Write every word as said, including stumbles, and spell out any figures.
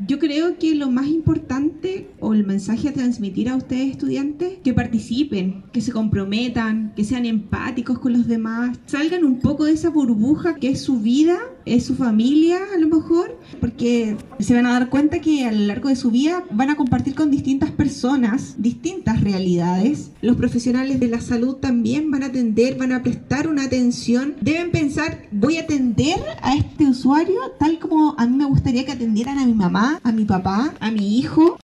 Yo creo que lo más importante o el mensaje a transmitir a ustedes estudiantes, que participen, que se comprometan, que sean empáticos con los demás, salgan un poco de esa burbuja que es su vida, es su familia a lo mejor, porque se van a dar cuenta que a lo largo de su vida van a compartir con distintas personas, distintas realidades. Los profesionales de la salud también van a atender, van a prestar una atención. Deben pensar, voy a atender a este usuario tal como a mí me gustaría que atendieran a mi mamá, a mi papá, a mi hijo.